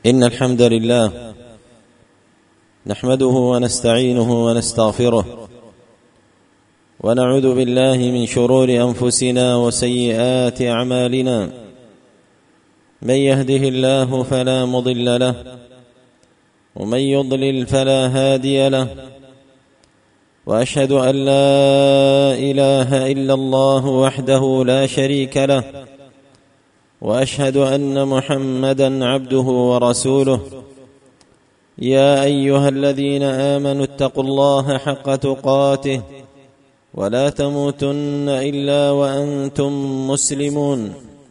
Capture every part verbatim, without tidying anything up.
إن الحمد لله نحمده ونستعينه ونستغفره ونعوذ بالله من شرور أنفسنا وسيئات أعمالنا. من يهده الله فلا مضل له ومن يضلل فلا هادي له، وأشهد أن لا إله إلا الله وحده لا شريك له، وأشهد أن محمدًا عبده ورسوله. يا أيها الذين آمنوا اتقوا الله حق تقاته ولا تموتن إلا وأنتم مسلمون.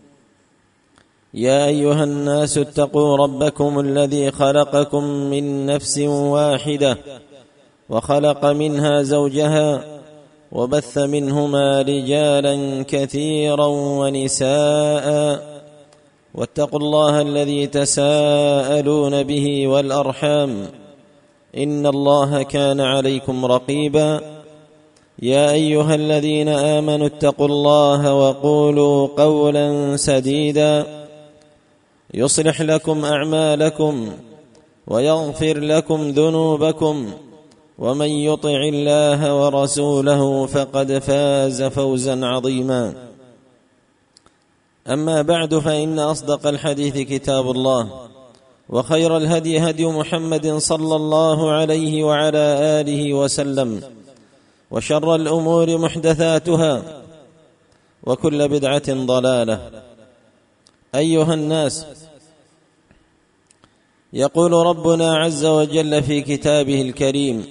يا أيها الناس اتقوا ربكم الذي خلقكم من نفس واحدة وخلق منها زوجها وبث منهما رجالا كثيرا ونساء، واتقوا الله الذي تساءلون به والأرحام إن الله كان عليكم رقيبا. يا أيها الذين آمنوا اتقوا الله وقولوا قولا سديدا يصلح لكم أعمالكم ويغفر لكم ذنوبكم، ومن يطع الله ورسوله فقد فاز فوزا عظيما. أما بعد، فإن أصدق الحديث كتاب الله، وخير الهدي هدي محمد صلى الله عليه وعلى آله وسلم، وشر الأمور محدثاتها، وكل بدعة ضلالة. أيها الناس، يقول ربنا عز وجل في كتابه الكريم: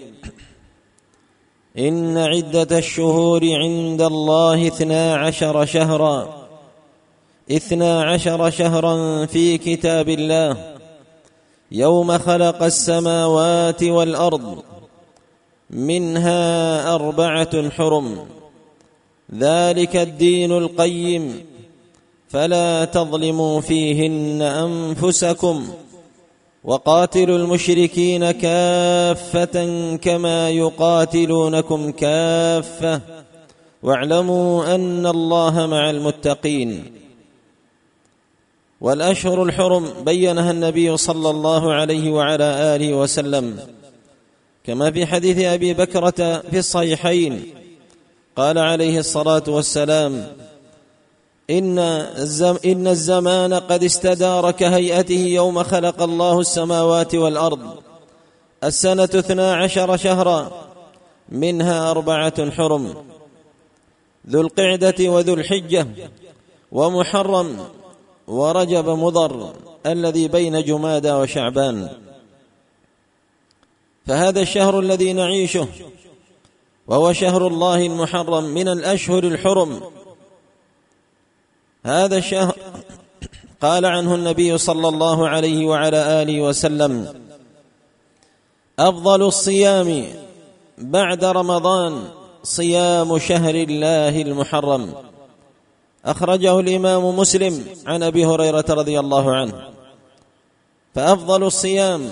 إن عدة الشهور عند الله اثنا عشر شهرا اثنا عشر شهرا في كتاب الله يوم خلق السماوات والأرض، منها أربعة حرم، ذلك الدين القيم، فلا تظلموا فيهن أنفسكم، وقاتلوا المشركين كافة كما يقاتلونكم كافة، واعلموا أن الله مع المتقين. والأشهر الحرم بينها النبي صلى الله عليه وعلى آله وسلم، كما في حديث أبي بكرة في الصحيحين قال عليه الصلاة والسلام: إن إن الزمان قد استدار كهيئته يوم خلق الله السماوات والأرض، السنة اثنا عشر شهرا، منها أربعة حرم، ذو القعدة وذو الحجة ومحرم ورجب مضر الذي بين جمادى وشعبان. فهذا الشهر الذي نعيشه وهو شهر الله المحرم من الأشهر الحرم. هذا الشهر قال عنه النبي صلى الله عليه وعلى آله وسلم: أفضل الصيام بعد رمضان صيام شهر الله المحرم. أخرجه الإمام مسلم عن أبي هريرة رضي الله عنه. فأفضل الصيام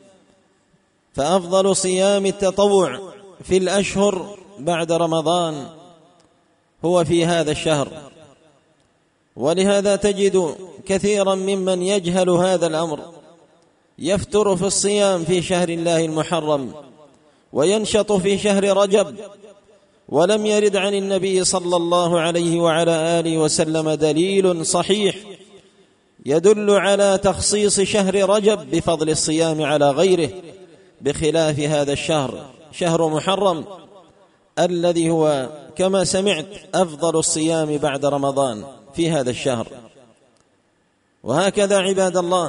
فأفضل صيام التطوع في الأشهر بعد رمضان هو في هذا الشهر. ولهذا تجد كثيرا ممن يجهل هذا الأمر يفتر في الصيام في شهر الله المحرم وينشط في شهر رجب، ولم يرد عن النبي صلى الله عليه وعلى آله وسلم دليل صحيح يدل على تخصيص شهر رجب بفضل الصيام على غيره، بخلاف هذا الشهر، شهر محرم الذي هو كما سمعت أفضل الصيام بعد رمضان في هذا الشهر. وهكذا عباد الله،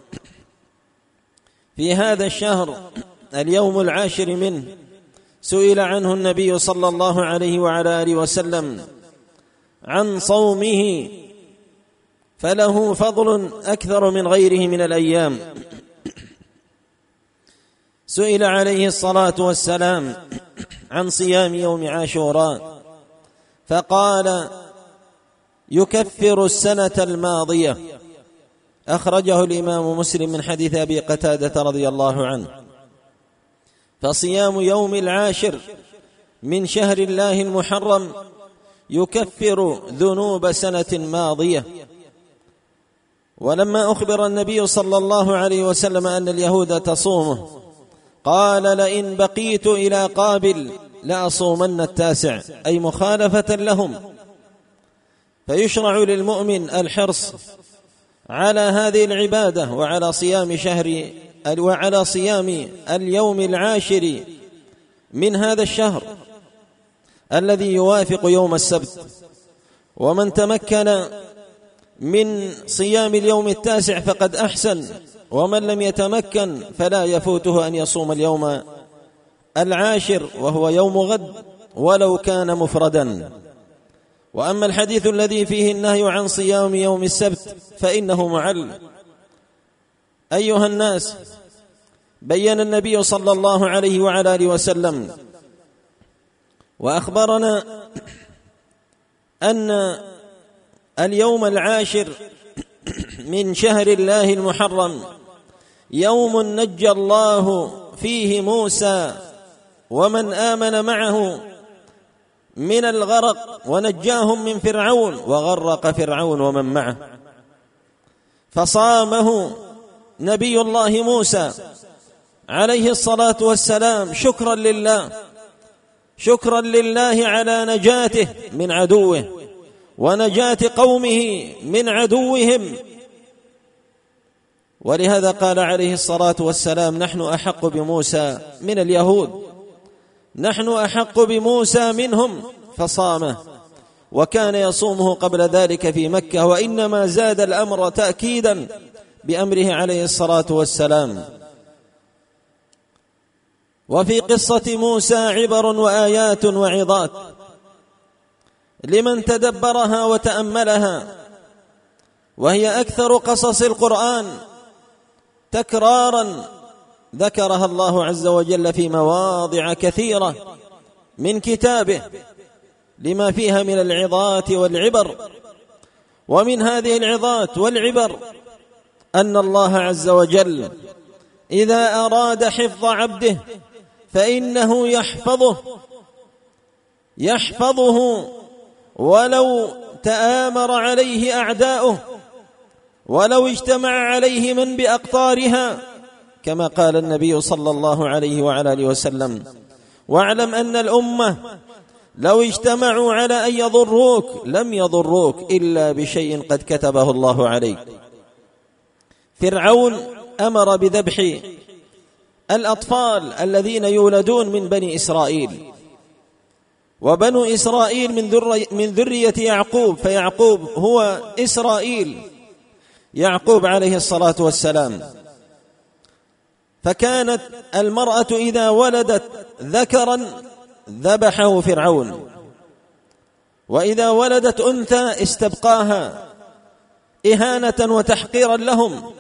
في هذا الشهر اليوم العاشر منه سئل عنه النبي صلى الله عليه وعلى آله وسلم عن صومه، فله فضل أكثر من غيره من الأيام. سئل عليه الصلاة والسلام عن صيام يوم عاشوراء، فقال: يكفر السنة الماضية. أخرجه الإمام مسلم من حديث أبي قتادة رضي الله عنه. فصيام يوم العاشر من شهر الله المحرم يكفر ذنوب سنة ماضية، ولما أخبر النبي صلى الله عليه وسلم أن اليهود تصومه قال لئن بقيت إلى قابل لأصومن التاسع، أي مخالفة لهم. فيشرع للمؤمن الحرص على هذه العبادة وعلى صيام شهر وعلى صيام اليوم العاشر من هذا الشهر الذي يوافق يوم السبت. ومن تمكن من صيام اليوم التاسع فقد أحسن، ومن لم يتمكن فلا يفوته أن يصوم اليوم العاشر وهو يوم غد ولو كان مفردا. وأما الحديث الذي فيه النهي عن صيام يوم السبت فإنه معل. أيها الناس، بين النبي صلى الله عليه وعلى آله وسلم وأخبرنا أن اليوم العاشر من شهر الله المحرم يوم نجى الله فيه موسى ومن آمن معه من الغرق ونجاهم من فرعون وغرق فرعون ومن معه، فصامه نبي الله موسى عليه الصلاة والسلام شكرا لله، شكرا لله على نجاته من عدوه ونجاة قومه من عدوهم. ولهذا قال عليه الصلاة والسلام نحن أحق بموسى من اليهود، نحن أحق بموسى منهم، فصامه. وكان يصومه قبل ذلك في مكة، وإنما زاد الأمر تأكيدا بأمره عليه الصلاة والسلام. وفي قصة موسى عبر وآيات وعظات لمن تدبرها وتأملها، وهي أكثر قصص القرآن تكرارا ذكرها الله عز وجل في مواضع كثيرة من كتابه لما فيها من العظات والعبر. ومن هذه العظات والعبر أن الله عز وجل إذا أراد حفظ عبده فإنه يحفظه يحفظه ولو تآمر عليه أعداؤه، ولو اجتمع عليه من بأقطارها، كما قال النبي صلى الله عليه وعلى آله وسلم واعلم أن الأمة لو اجتمعوا على أن يضروك لم يضروك إلا بشيء قد كتبه الله عليك. فرعون أمر بذبح الأطفال الذين يولدون من بني إسرائيل، وبنو إسرائيل من ذرية, من ذرية يعقوب، فيعقوب هو إسرائيل، يعقوب عليه الصلاة والسلام. فكانت المرأة إذا ولدت ذكرا ذبحه فرعون، وإذا ولدت أنثى استبقاها إهانة وتحقيرا لهم.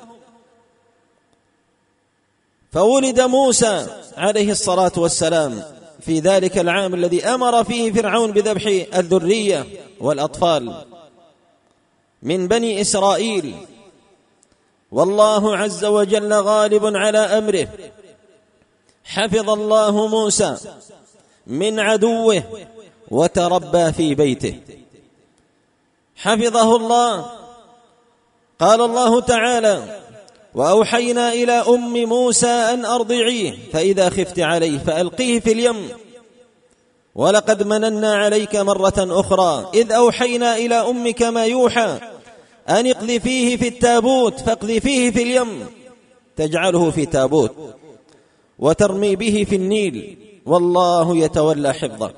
فولد موسى عليه الصلاة والسلام في ذلك العام الذي أمر فيه فرعون بذبح الذرية والأطفال من بني إسرائيل، والله عز وجل غالب على أمره. حفظ الله موسى من عدوه وتربى في بيته، حفظه الله. قال الله تعالى وأوحينا إلى أم موسى أن أرضعيه فإذا خفت عليه فألقيه في اليم ولقد مننا عليك مرة أخرى إذ أوحينا إلى أمك ما يوحى أن اقذفيه في التابوت فاقذفيه في اليم تجعله في تابوت وترمي به في النيل والله يتولى حفظه.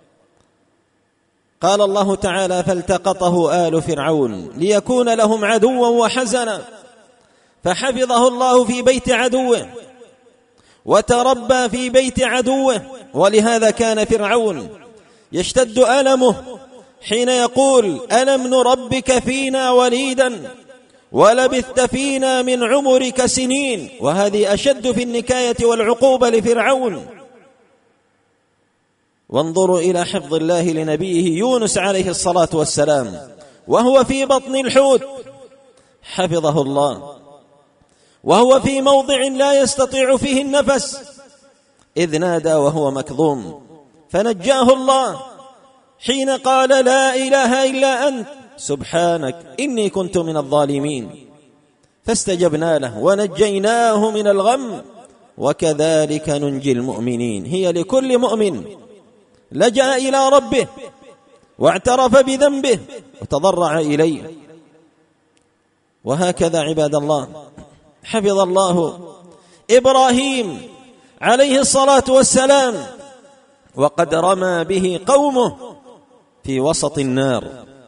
قال الله تعالى فالتقطه آل فرعون ليكون لهم عدوا وحزنا، فحفظه الله في بيت عدوه وتربى في بيت عدوه. ولهذا كان فرعون يشتد ألمه حين يقول ألم نربك فينا وليدا ولبثت فينا من عمرك سنين، وهذه أشد في النكاية والعقوبة لفرعون. وانظروا إلى حفظ الله لنبيه يونس عليه الصلاة والسلام وهو في بطن الحوت، حفظه الله وهو في موضع لا يستطيع فيه النفس إذ نادى وهو مكظوم فنجاه الله حين قال لا إله إلا أنت سبحانك إني كنت من الظالمين. فاستجبنا له ونجيناه من الغم وكذلك ننجي المؤمنين. هي لكل مؤمن لجأ إلى ربه واعترف بذنبه وتضرع إليه. وهكذا عباد الله حفظ الله إبراهيم عليه الصلاة والسلام وقد رمى به قومه في وسط النار،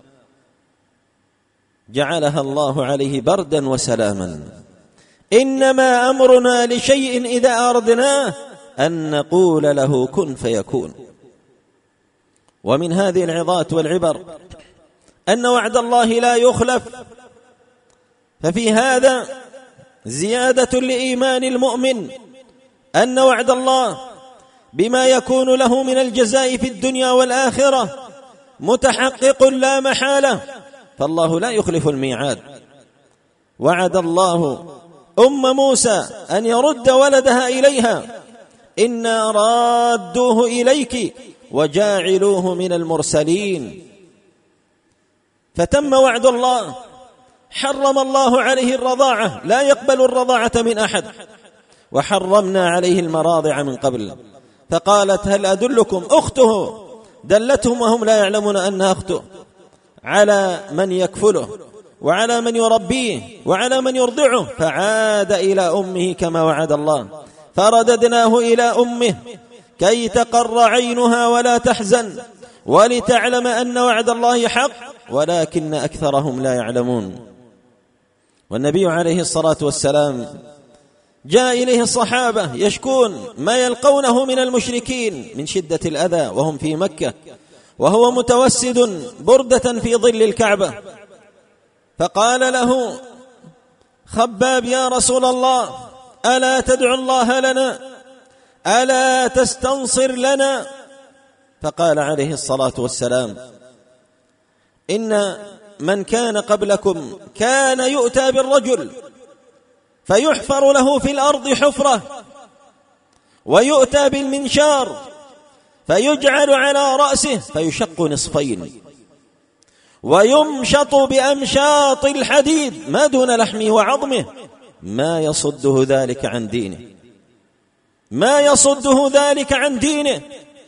جعلها الله عليه بردا وسلاما. إنما أمرنا لشيء إذا أردناه أن نقول له كن فيكون. ومن هذه العظات والعبر أن وعد الله لا يخلف، ففي هذا زيادة لإيمان المؤمن أن وعد الله بما يكون له من الجزاء في الدنيا والآخرة متحقق لا محالة، فالله لا يخلف الميعاد. وعد الله أم موسى أن يرد ولدها إليها: إنا رادوه إليك وجاعلوه من المرسلين. فتم وعد الله، حرم الله عليه الرضاعة، لا يقبل الرضاعة من أحد، وحرمنا عليه المراضع من قبل. فقالت: هل أدلكم؟ أخته دلتهم وهم لا يعلمون أنها أخته، على من يكفله وعلى من يربيه وعلى من يرضعه. فعاد إلى أمه كما وعد الله، فرددناه إلى أمه كي تقر عينها ولا تحزن ولتعلم أن وعد الله حق ولكن أكثرهم لا يعلمون. والنبي عليه الصلاة والسلام جاء إليه الصحابة يشكون ما يلقونه من المشركين من شدة الأذى وهم في مكة، وهو متوسد بردة في ظل الكعبة، فقال له خباب: يا رسول الله، ألا تدعو الله لنا؟ ألا تستنصر لنا؟ فقال عليه الصلاة والسلام: إن من كان قبلكم كان يؤتى بالرجل فيحفر له في الأرض حفرة، ويؤتى بالمنشار فيجعل على رأسه فيشق نصفين، ويمشط بأمشاط الحديد ما دون لحمه وعظمه، ما يصده ذلك عن دينه، ما يصده ذلك عن دينه.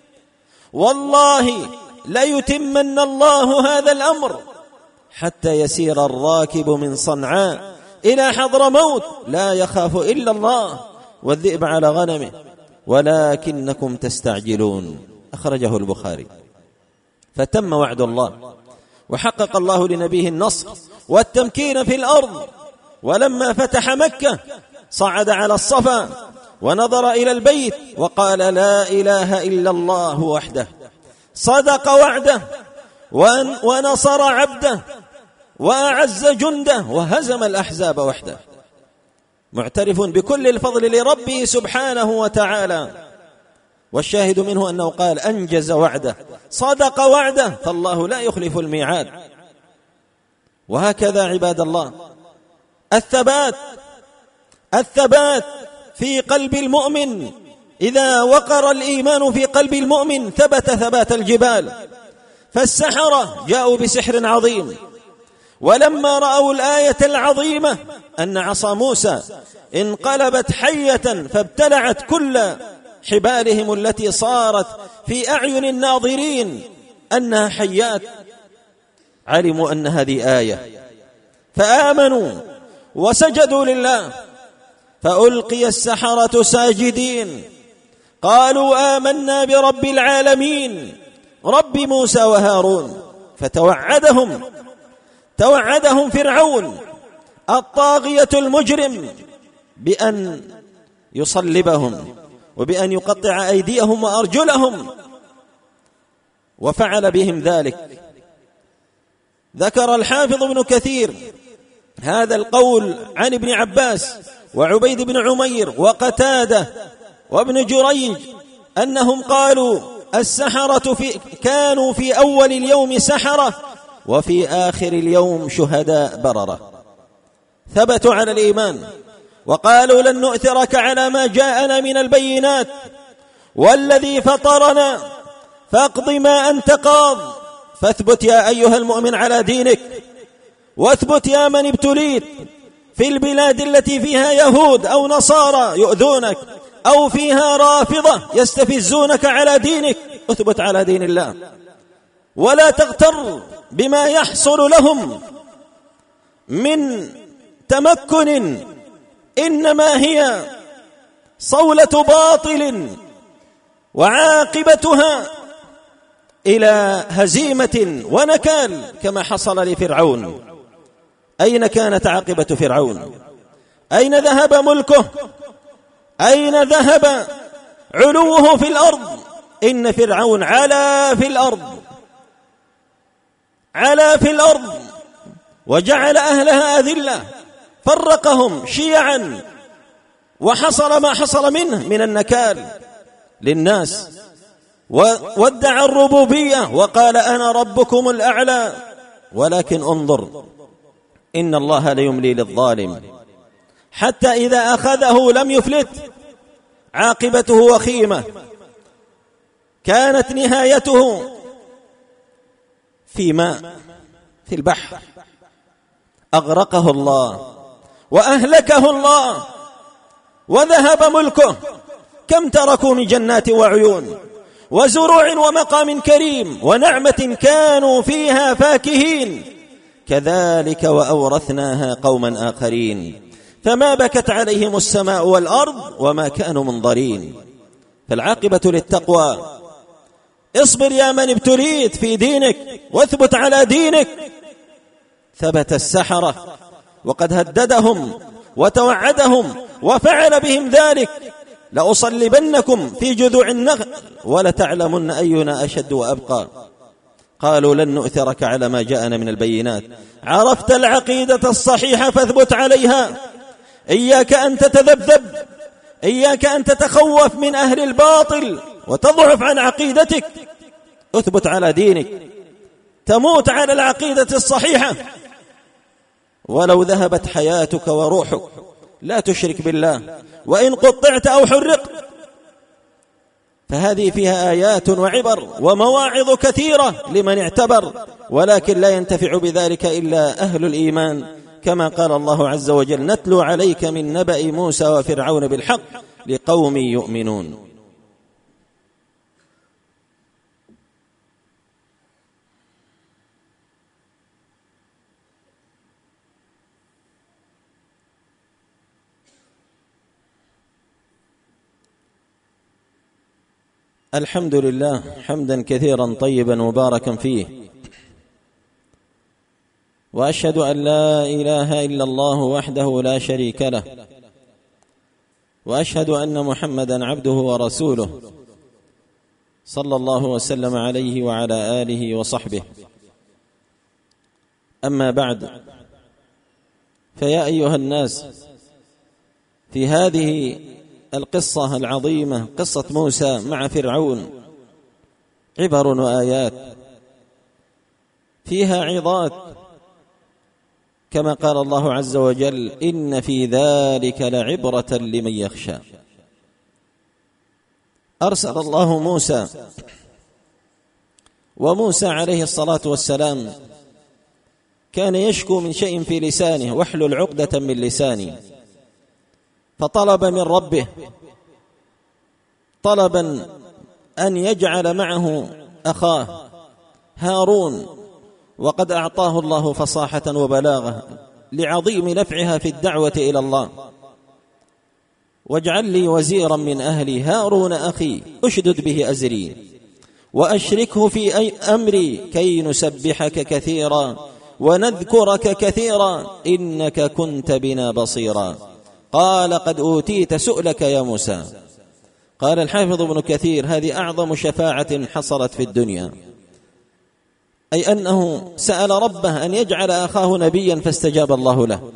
والله ليتمن الله هذا الأمر حتى يسير الراكب من صنعاء إلى حضرموت لا يخاف إلا الله والذئب على غنمه ولكنكم تستعجلون. أخرجه البخاري. فتم وعد الله، وحقق الله لنبيه النصر والتمكين في الأرض. ولما فتح مكة صعد على الصفا ونظر إلى البيت وقال: لا إله إلا الله وحده، صدق وعده ونصر عبده وأعز جنده وهزم الأحزاب وحده، معترف بكل الفضل لربه سبحانه وتعالى. والشاهد منه أنه قال: أنجز وعده، صدق وعده، فالله لا يخلف الميعاد. وهكذا عباد الله الثبات الثبات في قلب المؤمن. إذا وقر الإيمان في قلب المؤمن ثبت ثبات الجبال. فالسحرة جاءوا بسحر عظيم، ولما رأوا الآية العظيمة أن عصا موسى انقلبت حية فابتلعت كل حبالهم التي صارت في أعين الناظرين أنها حيات، علموا أن هذه آية فآمنوا وسجدوا لله، فألقي السحرة ساجدين قالوا آمنا برب العالمين رب موسى وهارون. فتوعدهم توعدهم فرعون الطاغية المجرم بأن يصلبهم وبأن يقطع أيديهم وأرجلهم، وفعل بهم ذلك. ذكر الحافظ ابن كثير هذا القول عن ابن عباس وعبيد بن عمير وقتادة وابن جريج أنهم قالوا: السحرة في كانوا في أول اليوم سحرة وفي آخر اليوم شهداء بررة. ثبتوا على الإيمان وقالوا: لن نؤثرك على ما جاءنا من البينات، والذي فطرنا فاقض ما أنت قاض. فاثبت يا أيها المؤمن على دينك، واثبت يا من ابتليت، في البلاد التي فيها يهود أو نصارى يؤذونك، أو فيها رافضة يستفزونك على دينك، اثبت على دين الله ولا تغتر بما يحصل لهم من تمكن، إنما هي صولة باطل وعاقبتها إلى هزيمة ونكال كما حصل لفرعون. أين كانت عاقبة فرعون؟ أين ذهب ملكه؟ أين ذهب علوه في الأرض؟ إن فرعون علا في الأرض علا في الأرض وجعل أهلها أذلة، فرقهم شيعا، وحصل ما حصل منه من النكال للناس، وادعى الربوبية وقال أنا ربكم الأعلى. ولكن انظر، إن الله ليملي للظالم حتى إذا أخذه لم يفلت، عاقبته وخيمة، كانت نهايته في ماء في البحر، أغرقه الله وأهلكه الله وذهب ملكه. كم تركوا من جنات وعيون وزروع ومقام كريم ونعمة كانوا فيها فاكهين، كذلك وأورثناها قوما آخرين فما بكت عليهم السماء والأرض وما كانوا منظرين. فالعاقبة للتقوى. اصبر يا من ابتليت في دينك واثبت على دينك. ثبت السحرة وقد هددهم وتوعدهم وفعل بهم ذلك، لأصلبنكم في جذوع النخل ولتعلمن أينا أشد وأبقى. قالوا لن نؤثرك على ما جاءنا من البينات. عرفت العقيدة الصحيحة فاثبت عليها، إياك أن تتذبذب، إياك أن تتخوف من أهل الباطل وتضعف عن عقيدتك. اثبت على دينك، تموت على العقيدة الصحيحة ولو ذهبت حياتك وروحك. لا تشرك بالله وإن قطعت أو حرقت. فهذه فيها آيات وعبر ومواعظ كثيرة لمن اعتبر، ولكن لا ينتفع بذلك إلا أهل الإيمان، كما قال الله عز وجل: نتلو عليك من نبأ موسى وفرعون بالحق لقوم يؤمنون. الحمد لله حمدا كثيرا طيبا مباركا فيه، وأشهد أن لا إله إلا الله وحده لا شريك له، وأشهد أن محمدا عبده ورسوله صلى الله وسلم عليه وعلى آله وصحبه. أما بعد، فيا أيها الناس، في هذه القصة العظيمة، قصة موسى مع فرعون، عبر وآيات فيها عظات، كما قال الله عز وجل: إن في ذلك لعبرة لمن يخشى. أرسل الله موسى، وموسى عليه الصلاة والسلام كان يشكو من شيء في لسانه: واحلل عقدة من لساني. فطلب من ربه طلبا أن يجعل معه أخاه هارون، وقد أعطاه الله فصاحة وبلاغة لعظيم نفعها في الدعوة إلى الله. واجعل لي وزيرا من أهلي هارون أخي أشدد به أزري وأشركه في أي أمري كي نسبحك كثيرا ونذكرك كثيرا إنك كنت بنا بصيرا. قال: قد أوتيت سؤلك يا موسى. قال الحافظ ابن كثير: هذه أعظم شفاعة حصلت في الدنيا، أي أنه سأل ربه أن يجعل أخاه نبيا فاستجاب الله له.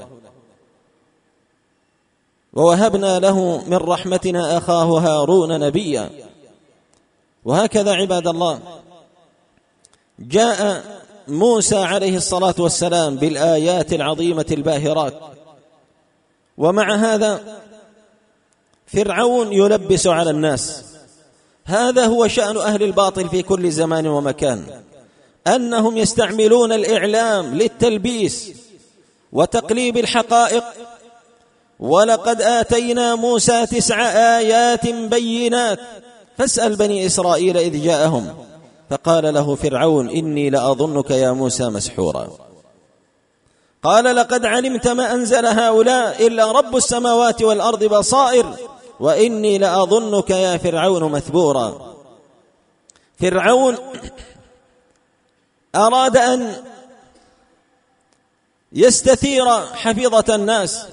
ووهبنا له من رحمتنا أخاه هارون نبيا. وهكذا عباد الله، جاء موسى عليه الصلاة والسلام بالآيات العظيمة الباهرات، ومع هذا فرعون يلبس على الناس. هذا هو شأن أهل الباطل في كل زمان ومكان، أنهم يستعملون الإعلام للتلبيس وتقليب الحقائق ولقد آتينا موسى تسع آيات بينات فاسأل بني إسرائيل إذ جاءهم فقال له فرعون إني لأظنك يا موسى مسحورا. قال لقد علمت ما أنزل هؤلاء إلا رب السماوات والأرض بصائر وإني لأظنك يا فرعون مثبورا. فرعون أراد أن يستثير حفيظة الناس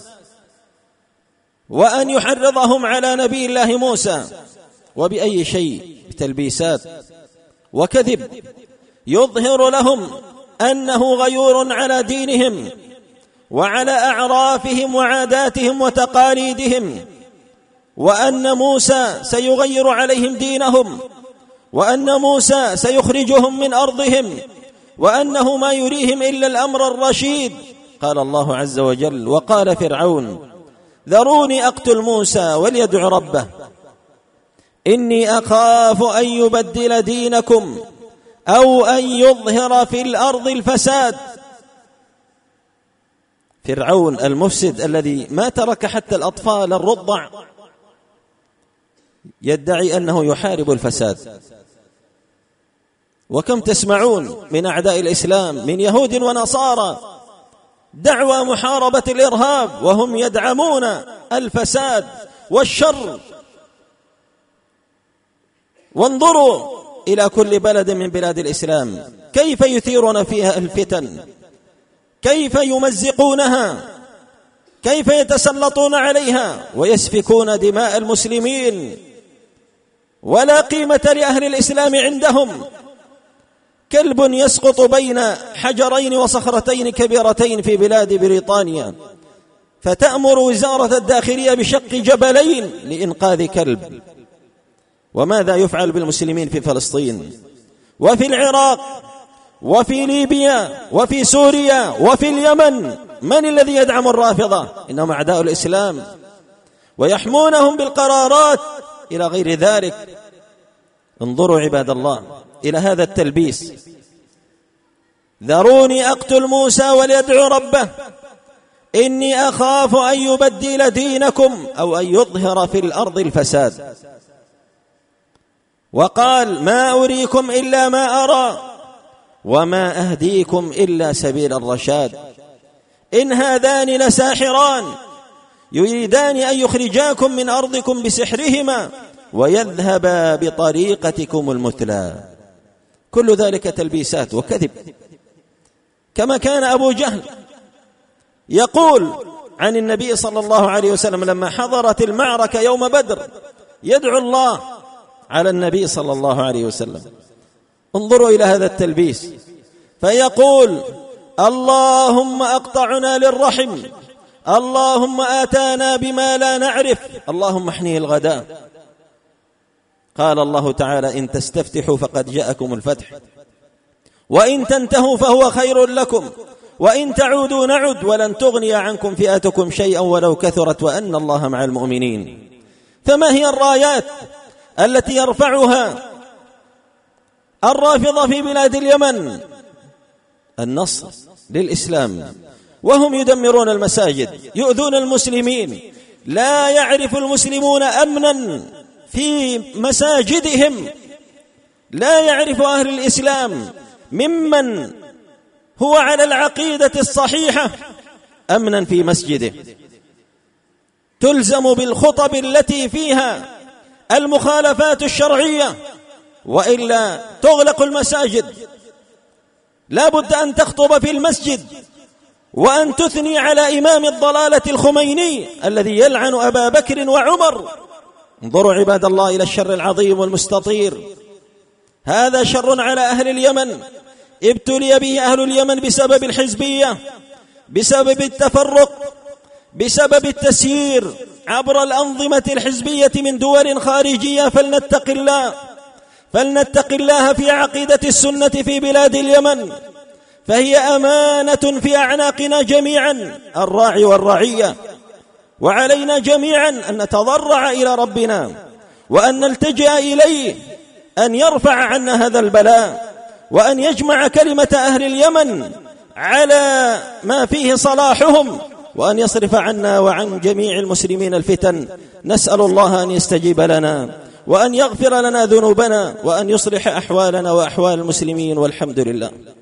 وأن يحرضهم على نبي الله موسى، وبأي شيء؟ بتلبيسات وكذب يظهر لهم أنه غيور على دينهم وعلى أعرافهم وعاداتهم وتقاليدهم، وأن موسى سيغير عليهم دينهم، وأن موسى سيخرجهم من أرضهم، وأنه ما يريهم إلا الأمر الرشيد. قال الله عز وجل: وقال فرعون ذروني أقتل موسى وليدع ربه إني أخاف أن يبدل دينكم أو أن يظهر في الأرض الفساد. فرعون المفسد الذي ما ترك حتى الأطفال الرضع يدعي أنه يحارب الفساد. وكم تسمعون من أعداء الإسلام من يهود ونصارى دعوى محاربة الإرهاب وهم يدعمون الفساد والشر. وانظروا إلى كل بلد من بلاد الإسلام كيف يثيرون فيها الفتن، كيف يمزقونها، كيف يتسلطون عليها ويسفكون دماء المسلمين، ولا قيمة لأهل الإسلام عندهم. كلب يسقط بين حجرين وصخرتين كبيرتين في بلاد بريطانيا فتأمر وزارة الداخلية بشق جبلين لإنقاذ كلب. وماذا يفعل بالمسلمين في فلسطين وفي العراق وفي ليبيا وفي سوريا وفي اليمن؟ من الذي يدعم الرافضة؟ إنهم أعداء الإسلام ويحمونهم بالقرارات إلى غير ذلك. انظروا عباد الله إلى هذا التلبيس: ذروني أقتل موسى وليدعو ربه إني أخاف أن يبدل دينكم أو أن يظهر في الأرض الفساد. وقال: ما أريكم إلا ما أرى وما أهديكم إلا سبيل الرشاد إن هذان لساحران يريدان أن يخرجاكم من أرضكم بسحرهما ويذهبا بطريقتكم المثلى. كل ذلك تلبيسات وكذب. كما كان أبو جهل يقول عن النبي صلى الله عليه وسلم لما حضرت المعركة يوم بدر يدعو الله على النبي صلى الله عليه وسلم. انظروا إلى هذا التلبيس، فيقول: اللهم أقطعنا للرحم، اللهم آتانا بما لا نعرف، اللهم احنيه الغداء. قال الله تعالى: إن تستفتحوا فقد جاءكم الفتح وإن تنتهوا فهو خير لكم وإن تعودوا نعد ولن تغني عنكم فئتكم شيئا ولو كثرت وأن الله مع المؤمنين. فما هي الرايات التي يرفعها الرافضة في بلاد اليمن؟ النصر للإسلام، وهم يدمرون المساجد، يؤذون المسلمين، لا يعرف المسلمون أمنا في مساجدهم، لا يعرف أهل الإسلام ممن هو على العقيدة الصحيحة أمنا في مسجده. تلزم بالخطب التي فيها المخالفات الشرعية وإلا تغلق المساجد. لا بد أن تخطب في المسجد وأن تثني على إمام الضلالة الخميني الذي يلعن أبا بكر وعمر. انظروا عباد الله إلى الشر العظيم والمستطير. هذا شر على أهل اليمن ابتلي به أهل اليمن بسبب الحزبية، بسبب التفرق، بسبب التسيير عبر الأنظمة الحزبية من دول خارجية. فلنتق الله فلنتق الله في عقيدة السنة في بلاد اليمن، فهي أمانة في أعناقنا جميعا الراعي والرعية، وعلينا جميعا أن نتضرع إلى ربنا وأن نلتجئ إليه أن يرفع عنا هذا البلاء وأن يجمع كلمة أهل اليمن على ما فيه صلاحهم وأن يصرف عنا وعن جميع المسلمين الفتن. نسأل الله أن يستجيب لنا وأن يغفر لنا ذنوبنا وأن يصلح أحوالنا وأحوال المسلمين، والحمد لله.